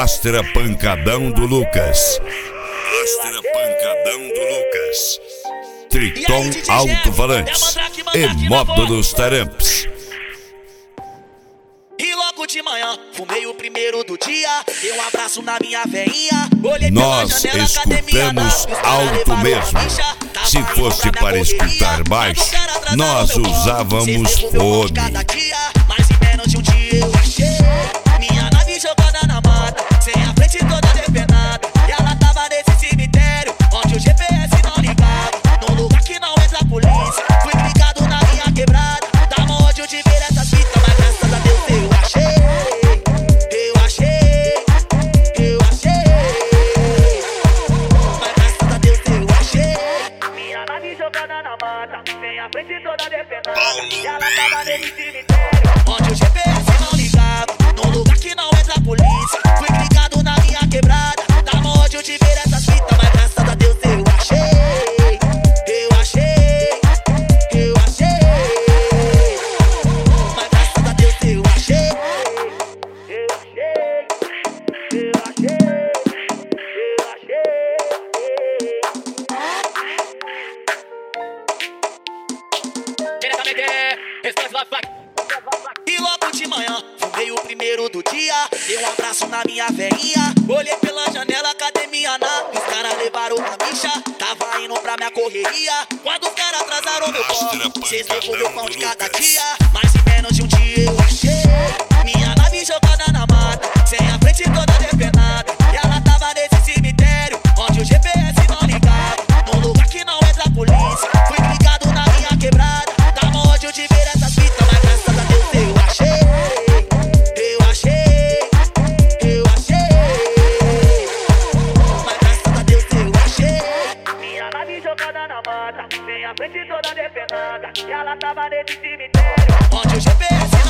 Astra Pancadão do Lucas. Astra Pancadão do Lucas. Triton Alto-Falantes e Módulos Taramps. E logo de manhã, fumei o primeiro do dia. Dei um abraço na minha veinha. Nós escutamos alto mesmo. Se fosse para escutar baixo, nós usávamos fone. Mas em menos de um dia eu achei minha nave jogada na mata, sem a frente toda depenada. E ela tava nesse cemitério, onde o GPS não ligava, num lugar que não entra a polícia. Fui ligado na minha quebrada, tava onde eu tive essas fitas. Mas graças a Deus eu achei. Mas graças a Deus eu achei minha nave jogada na mata, sem a frente toda depenada. E ela tava nesse cemitério, onde o GPS não ligava, num lugar que não entra a polícia. Fui ligado na minha quebrada, tava onde eu tive essas fitas. Mas graças a Deus eu achei. Mas graças a Deus eu achei. E logo de manhã, fumei o primeiro do dia. Dei um abraço na minha veinha. Olhei pela janela, cadê minha nave? Os caras levaram uma bicha, tava indo pra minha correria. Quando os caras atrasaram meu corre, cês levou meu pão de cada dia. Mas em menos de um dia eu achei minha nave jogada na mata, sem a frente toda depenada. E ela tava nesse cemitério, onde o GPS não ligava, num lugar que não entra a polícia. Fui ligado na minha quebrada, tava onde eu tive essas fitas. Mas graças a Deus eu achei. Mas graças a Deus eu achei minha nave jogada na mata, sem a frente toda depenada. E ela tava nesse cemitério, onde o GPS